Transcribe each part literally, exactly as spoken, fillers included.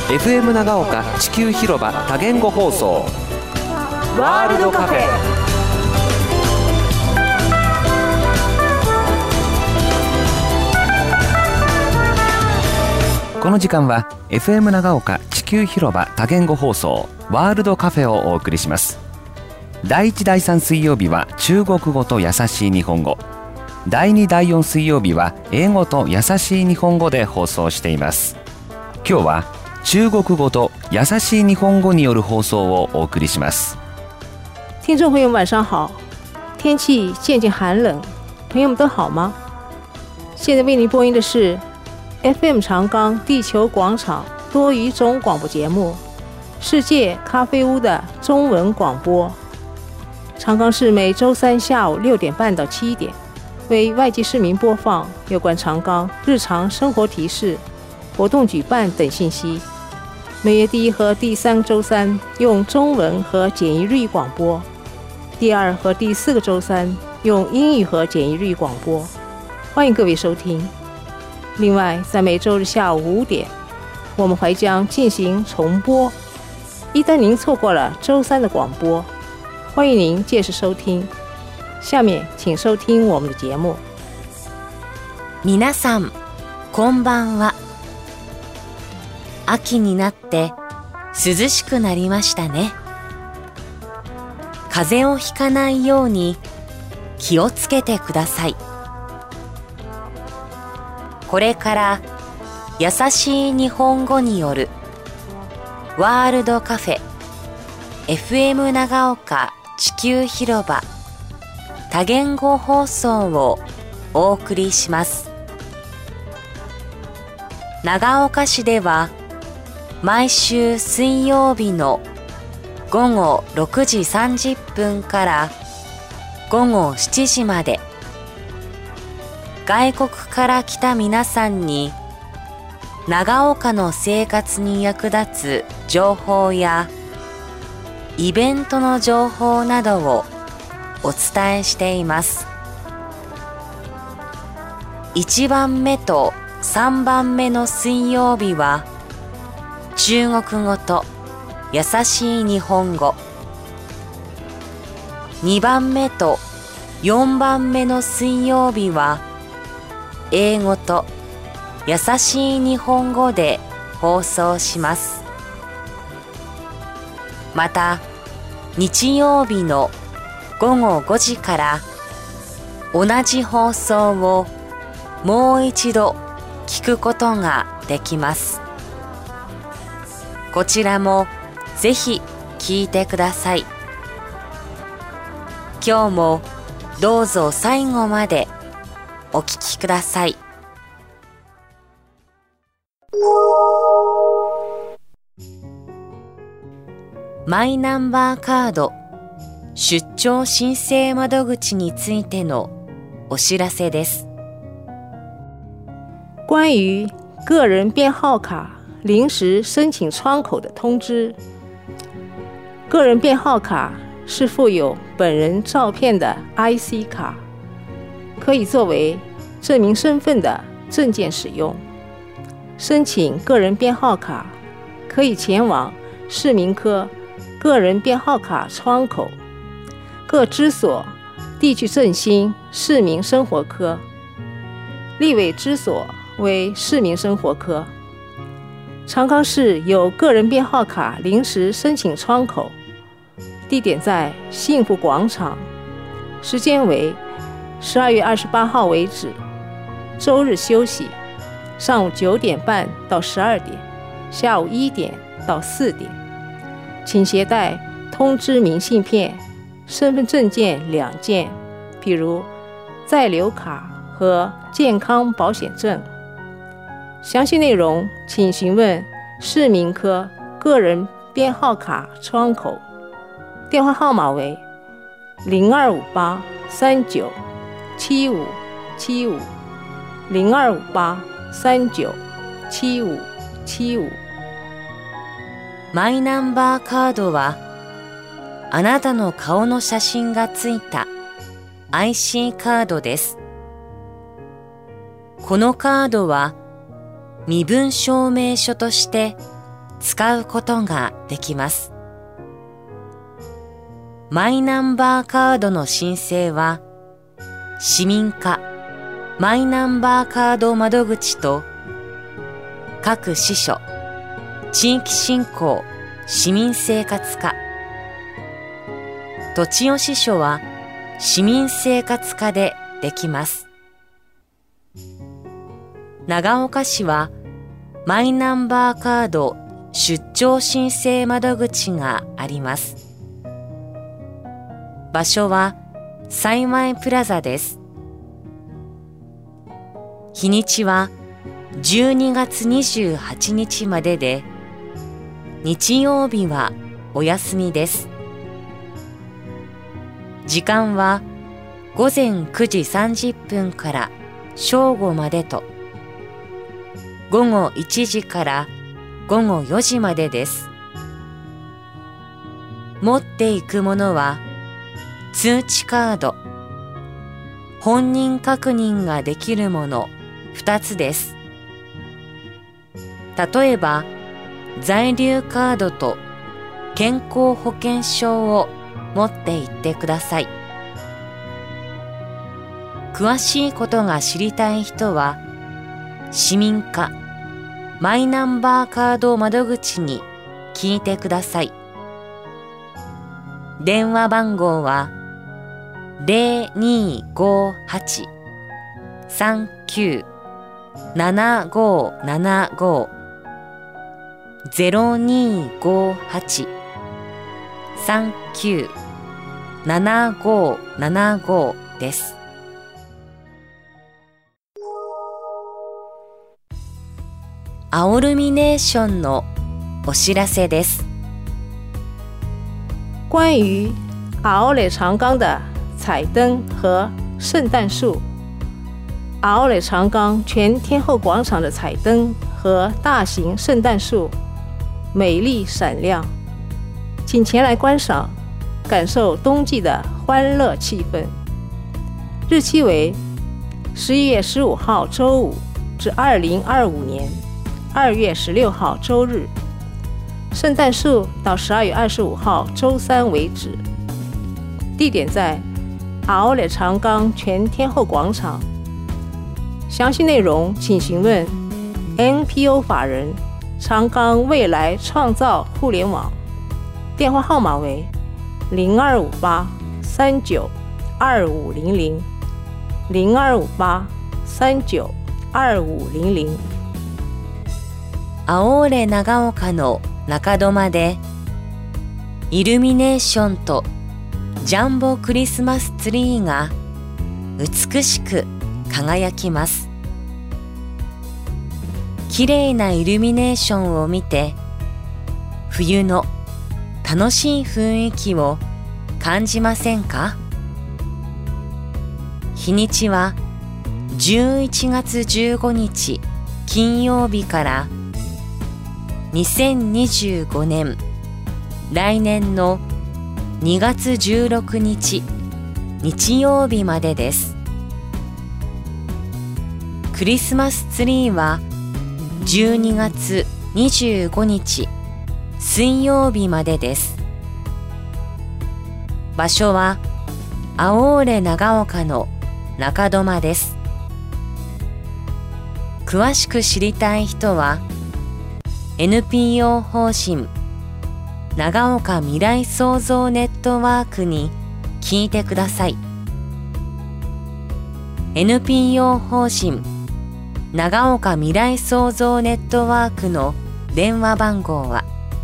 エフエム 長岡地球広場多言語放送ワールドカフェ。この時間は エフエム 長岡地球広場多言語放送ワールドカフェをお送りします。だいいちだいさん水曜日は中国語と優しい日本語、だいにだいよん水曜日は英語と優しい日本語で放送しています。今日は中国語と優しい日本語による放送をお送りします。 听众朋友们晚上好，天气渐渐寒冷，朋友们都好吗？现在为您播音的是 F M 长冈地球广场多语种广播节目世界咖啡屋的中文广播。长冈市每周三下午六点半到七点为外籍市民播放有关长冈日常生活提示、活动举办等信息。每月第一和第三个周三用中文和简易日语广播，第二和第四个周三用英语和简易日语广播。欢迎各位收听。另外，在每周日下午五点，我们还将进行重播。一旦您错过了周三的广播，欢迎您届时收听。下面请收听我们的节目。 皆さん、こんばんは。秋になって涼しくなりましたね。風邪をひかないように気をつけてください。これから優しい日本語によるワールドカフェ エフエム 長岡地球広場多言語放送をお送りします。長岡市では毎週水曜日のごごろくじさんじゅっぷんからごごしちじまで外国から来た皆さんに長岡の生活に役立つ情報やイベントの情報などをお伝えしています。いちばんめとさんばんめの水曜日は中国語と優しい日本語、にばんめとよんばんめの水曜日は英語と優しい日本語で放送します。また日曜日のごごごじから同じ放送をもう一度聞くことができます。こちらもぜひ聞いてください。今日もどうぞ最後までお聞きください。マイナンバーカード出張申請窓口についてのお知らせです。 关于个人编号卡临时申请窗口的通知。个人编号卡是附有本人照片的 I C 卡，可以作为证明身份的证件使用。申请个人编号卡可以前往市民科个人编号卡窗口、各支所地区振兴市民生活科、立委支所为市民生活科。长冈市有个人编号卡临时申请窗口，地点在幸福广场，时间为十二月二十八号为止，周日休息，上午九点半到十二点，下午一点到四点。请携带通知明信片、身份证件两件，譬如在留卡和健康保险证。详细内容请询问市民科个人编号卡窗口，电话号码为零二五八三九七五七五零二五八三九七五七五。 マイナンバーカードはあなたの顔の写真がついた アイシー カードです。このカードは身分証明書として使うことができます。マイナンバーカードの申請は、市民課マイナンバーカード窓口と各支所、地域振興市民生活課、栃尾支所は市民生活課でできます。長岡市はマイナンバーカード出張申請窓口があります。場所は幸前プラザです。日にちはじゅうにがつにじゅうはちにちまでで、日曜日はお休みです。時間はごぜんくじさんじゅっぷんから正午までと、ごごいちじからごごよじまでです。持っていくものは通知カード、本人確認ができるものふたつです。例えば、在留カードと健康保険証を持って行ってください。詳しいことが知りたい人は、市民課マイナンバーカード窓口に聞いてください。電話番号はゼロにーごーはち さんきゅう ななごーななごー ゼロにーごーはち さんきゅう ななごーななごーです。アオルミネーションのお知らせです。 关于奥勒长冈的彩灯和圣诞树，奥勒长冈全天候广场的彩灯和大型圣诞树美丽闪亮，请前来观赏，感受冬季的欢乐气氛。日期为十一月十五号周五至二零二五年二月十六号周日，圣诞树到十二月二十五号周三为止。地点在奥勒长冈全天候广场。详细内容请询问 N P O 法人长冈未来创造互联网，电话号码为零二五八三九二五零零零二五八三九二五零零。 アオーレ長岡の中泊でイルミネーションとジャンボクリスマスツリーが美しく輝きます。きれいなイルミネーションを見て、冬の楽しい雰囲気を感じませんか？日にちはじゅういちがつじゅうごにち金曜日からにせんにじゅうごねん来年のにがつじゅうろくにち日曜日までです。クリスマスツリーはじゅうにがつにじゅうごにち水曜日までです。場所はアオーレ長岡の中泊です。詳しく知りたい人は エヌピーオー 法人長岡未来創造ネットワークに聞いてください。 エヌピーオー 法人長岡未来創造ネットワークの電話番号は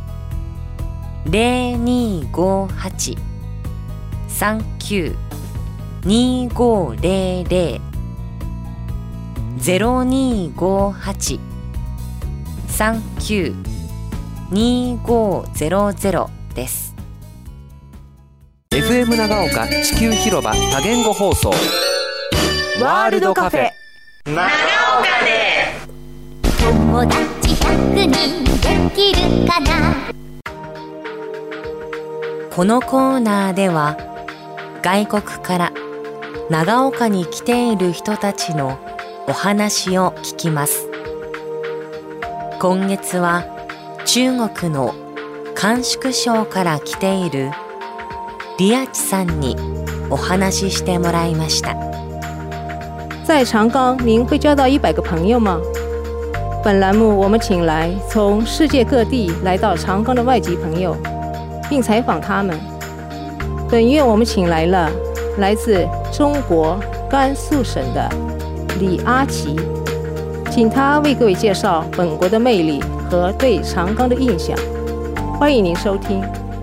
ゼロにーごーはち さんきゅう にーごーゼロゼロ ゼロにーごーはち さんきゅう にーごーゼロゼロです。 エフエム 長岡地球広場多言語放送ワールドカフェ長岡で友達ひゃくにんできるかな。 このコーナーでは外国から長岡に来ている人たちのお話を聞きます。今月は中国の甘粛省から来ている李亞智さんにお話ししてもらいました。 在长冈，您会交到一百个朋友吗？本栏目我们请来从世界各地来到长冈的外籍朋友，并采访他们。本月我们请来了来自中国甘肃省的李阿奇，请他为各位介绍本国的魅力和对长冈的印象。欢迎您收听。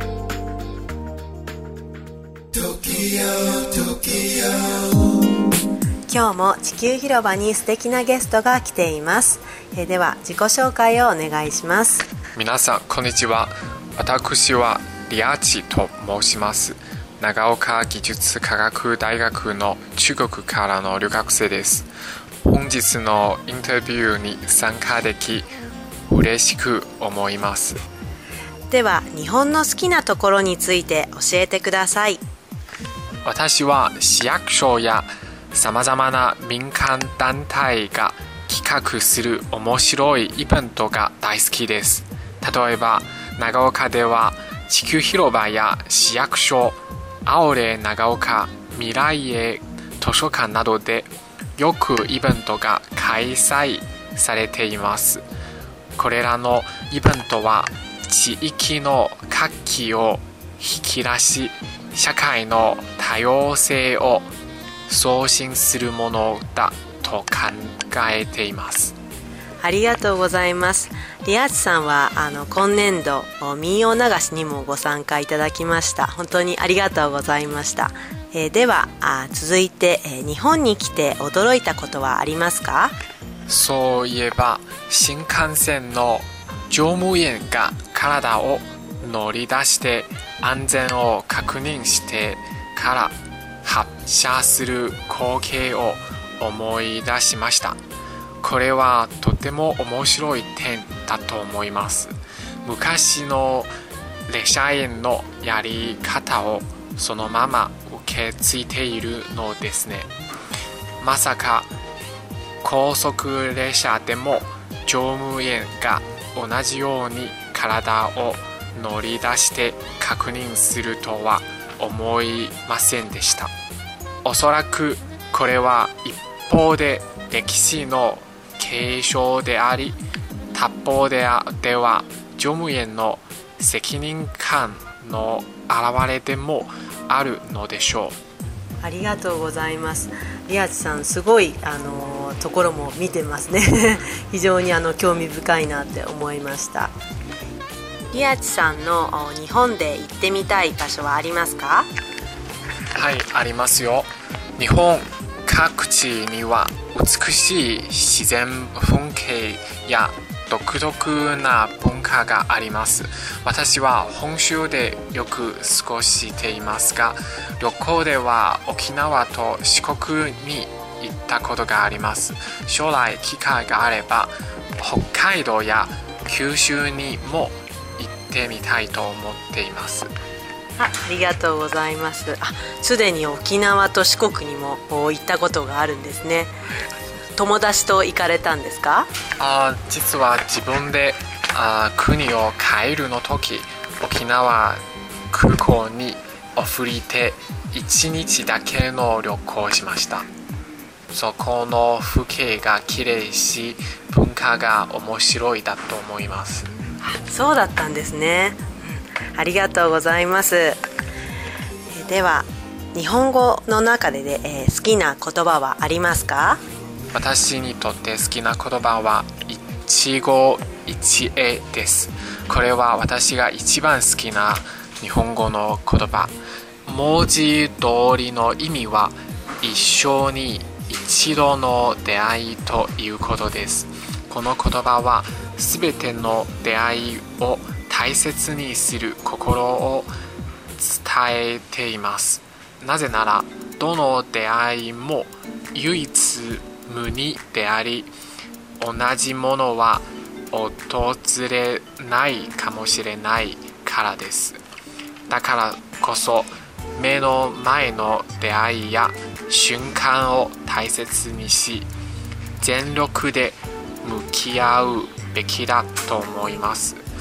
今日も地球広場に素敵なゲストが来ています。えー、では自己紹介をお願いします。 皆さんこんにちは。私は李亞智と申します。長岡技術科学大学の中国からの留学生です。本日のインタビューに参加でき嬉しく思います。 では日本の好きなところについて教えてください。 私は市役所やさまざまな民間団体が企画する面白いイベントが大好きです。例えば長岡では地球広場や市役所、アオレ長岡、未来へ図書館などでよくイベントが開催されています。これらのイベントは地域の活気を引き出し、社会の多様性を送信するものだと考えています。 ありがとうございます。李亞智さんはあの今年度民謡流しにもご参加いただきました。本当にありがとうございました。えー、ではあ続いて、えー、日本に来て驚いたことはありますか？ そういえば新幹線の乗務員が体を乗り出して安全を確認してから発車する光景を思い出しました。これはとても面白い点だと思います。昔の列車員のやり方をそのまま受け継いでいるのですね。まさか高速列車でも乗務員が同じように体を乗り出して確認するとは思いませんでした。おそらくこれは一方で歴史の継承であり、他方では乗務員の責任感の表れでもあるのでしょう。 ありがとうございます。李亞智さんすごいあのところも見てますね。非常にあの興味深いなって思いました。李亞智さんの日本で行ってみたい場所はありますか？ はい、ありますよ。日本各地には美しい自然風景や独特な文化があります。私は本州でよく過ごしていますが、旅行では沖縄と四国に行ったことがあります。将来機会があれば北海道や九州にも行ってみたいと思っています。 あ、ありがとうございます。あ、すでに沖縄と四国にも行ったことがあるんですね。友達と行かれたんですか？ あ、実は自分であ国を変えるの時、沖縄空港に降りていちにちだけの旅行をしました。そこの風景がきれいし、文化が面白いだと思います。 そうだったんですね。ありがとうございます。えでは日本語の中で、ねえー、好きな言葉はありますか？ 私にとって好きな言葉は一期一会です。これは私が一番好きな日本語の言葉。文字通りの意味は一生に一度の出会いということです。この言葉はすべての出会いを大切にする心を伝えています。なぜならどの出会いも唯一無二であり、同じものは訪れないかもしれないからです。だからこそ目の前の出会いや瞬間を大切にし、全力で向き合うべきだと思います。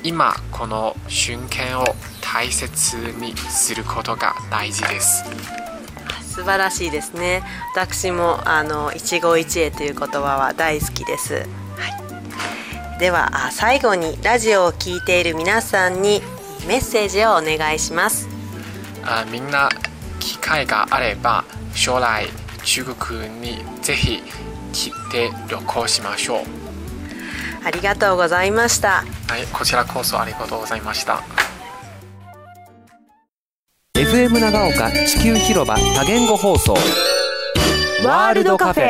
今この瞬間を大切にすることが大事です。 素晴らしいですね。私もあの一期一会という言葉は大好きです。はい、では最後にラジオを聞いている皆さんにメッセージをお願いします。 あみんな機会があれば将来中国にぜひ来て旅行しましょう。 ありがとうございました。 はい、こちらこそありがとうございました。 エフエム 長岡地球広場多言語放送ワールドカフェ。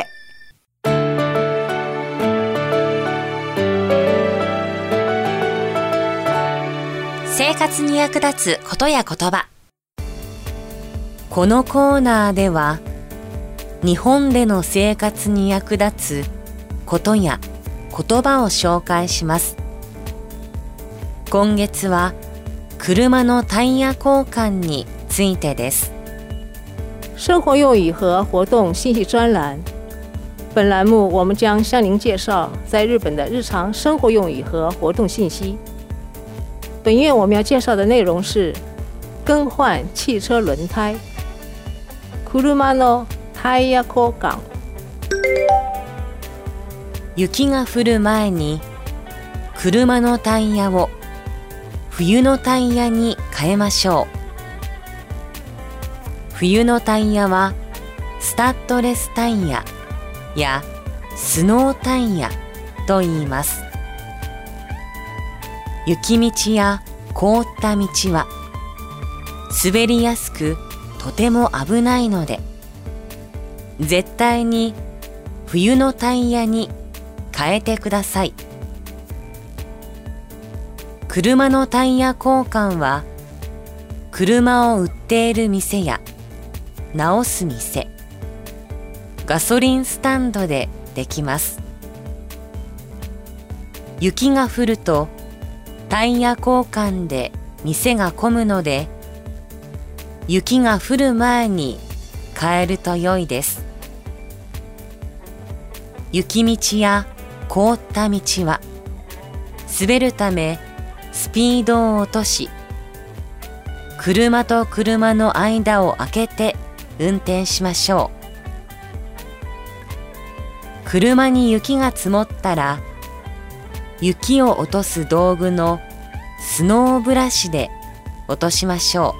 生活に役立つことや言葉。このコーナーでは日本での生活に役立つことや言葉を紹介します。今月は車のタイヤ交換についてです。 生活用语和活動信息专栏。本栏目我们将向您介绍在日本的日常生活用语和活动信息。本月我们要介绍的内容是更换汽车轮胎。車のタイヤ交換。 雪が降る前に車のタイヤを冬のタイヤに変えましょう。冬のタイヤはスタッドレスタイヤやスノータイヤと言います。雪道や凍った道は滑りやすくとても危ないので、絶対に冬のタイヤに変えてください。車のタイヤ交換は車を売っている店や直す店、ガソリンスタンドでできます。雪が降るとタイヤ交換で店が混むので、雪が降る前に変えると良いです。雪道や凍った道は滑るためスピードを落とし、車と車の間を空けて運転しましょう。車に雪が積もったら、雪を落とす道具のスノーブラシで落としましょ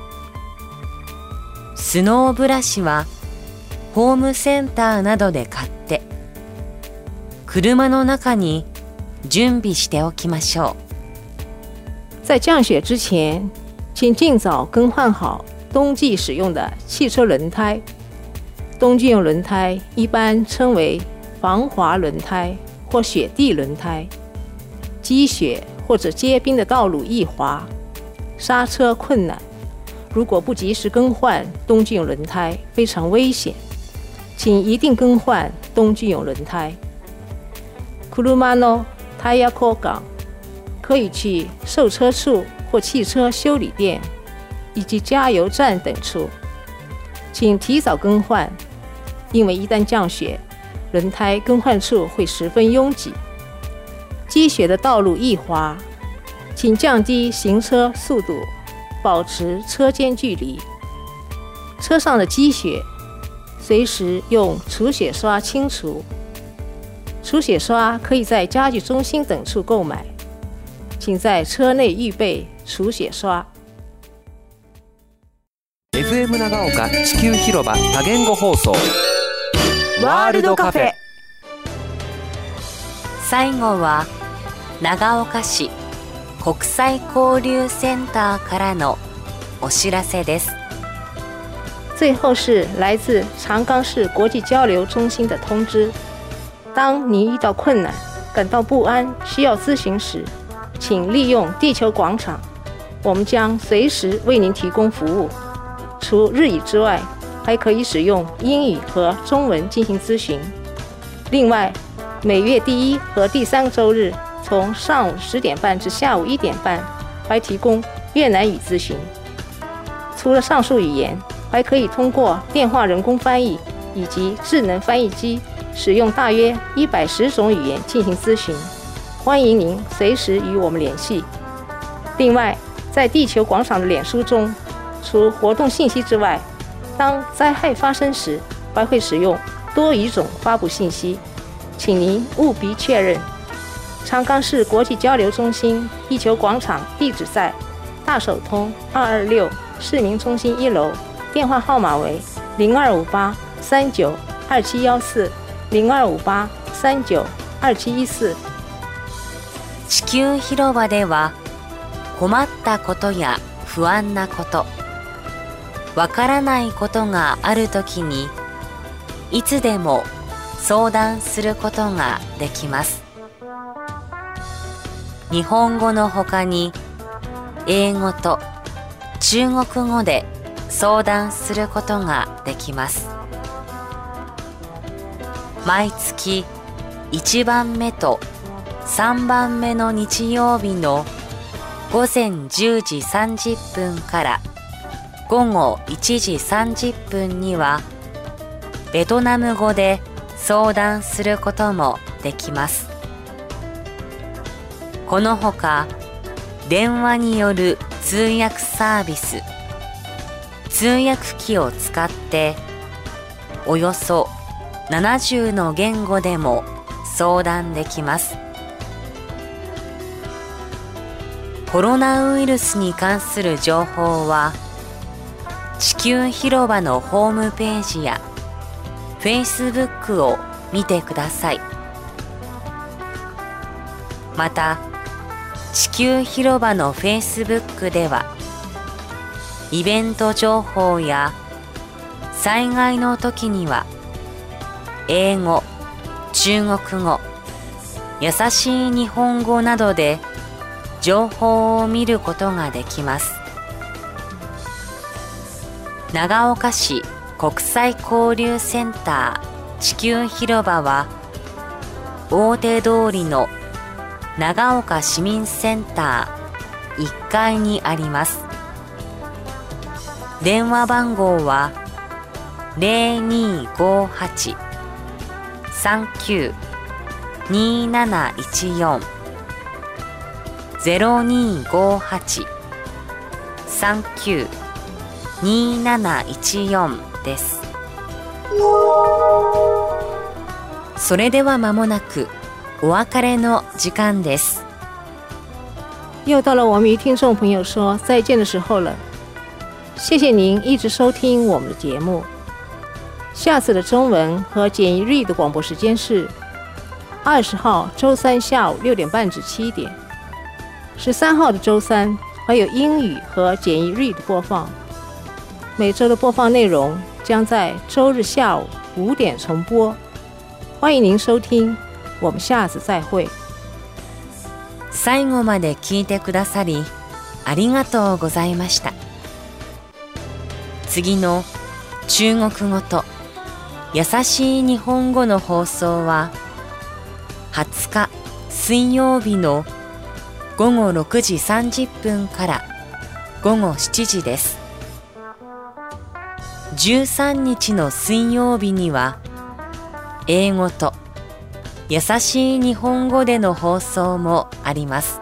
う。スノーブラシはホームセンターなどで買って車の中に準備しておきましょう。在降雪之前，请尽早更换好冬季使用的汽车轮胎。冬季用轮胎一般称为防滑轮胎或雪地轮胎。积雪或者结冰的道路易滑，刹车困难。如果不及时更换冬季用轮胎，非常危险。请一定更换冬季用轮胎。車のタイヤ交換可以去售车处或汽车修理店以及加油站等处，请提早更换，因为一旦降雪，轮胎更换处会十分拥挤。积雪的道路易滑，请降低行车速度，保持车间距离。车上的积雪随时用除雪刷清除。除雪刷可以在家具中心等处购买，请在车内预备除雪刷。 エフエム 長岡地球広場多言語放送ワールドカフェ。 最後は長岡市国際交流センターからのお知らせです。 最后是来自长冈市国际交流中心的通知。当你遇到困难、感到不安、需要咨询时，请利用地球广场，我们将随时为您提供服务。除日语之外，还可以使用英语和中文进行咨询。另外，每月第一和第三个周日，从上午十点半至下午一点半，还提供越南语咨询。除了上述语言，还可以通过电话人工翻译以及智能翻译机，使用大约一百十种语言进行咨询。欢迎您随时与我们联系。 另外，在地球广场的脸书中，除活动信息之外，当灾害发生时，还会使用多语种发布信息，请您务必确认。长冈市国际交流中心地球广场地址在大手通二二六市民中心一楼，电话号码为零二五八三九二七一四零二五八三九二七一四。 地球広場では困ったことや不安なこと、わからないことがあるときにいつでも相談することができます。日本語のほかに英語と中国語で相談することができます。毎月いちばんめとさんばんめの日曜日のごぜんじゅうじさんじゅっぷんからごごいちじさんじゅっぷんにはベトナム語で相談することもできます。このほか電話による通訳サービス、通訳機を使っておよそななじゅうの言語でも相談できます。コロナウイルスに関する情報は地球広場のホームページや Facebook を見てください。また地球広場の Facebook ではイベント情報や災害の時には英語、中国語、優しい日本語などで情報を見ることができます。長岡市国際交流センター地球広場は大手通りの長岡市民センターいっかいにあります。電話番号は ゼロにーごーはち さんきゅう にーなないちよん ゼロにーごーはち さんきゅう にーなないちよん です。それでは間もなくお別れの時間です。 又到了我们与听众朋友说再见的时候了。谢谢您一直收听我们的节目。下次的中文和简易日语的广播时间是二十号周三下午六点半至七点，十三号的周三还有英语和简易日语的播放。每周的播放内容将在周日下午五点重播，欢迎您收听。我们下次再会。 最後まで聞いてくださりありがとうございました。次の中国語と優しい日本語の放送ははつか水曜日のごごろくじさんじゅっぷんからごごしちじです。じゅうさんにちの水曜日には英語と優しい日本語での放送もあります。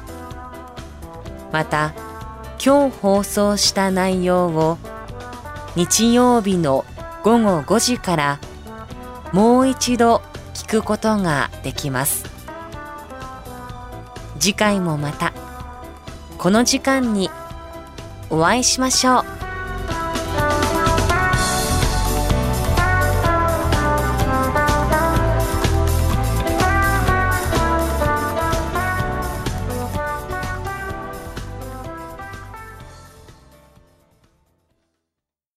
また今日放送した内容を日曜日のごごごじからもう一度聞くことができます。次回もまたこの時間にお会いしましょう。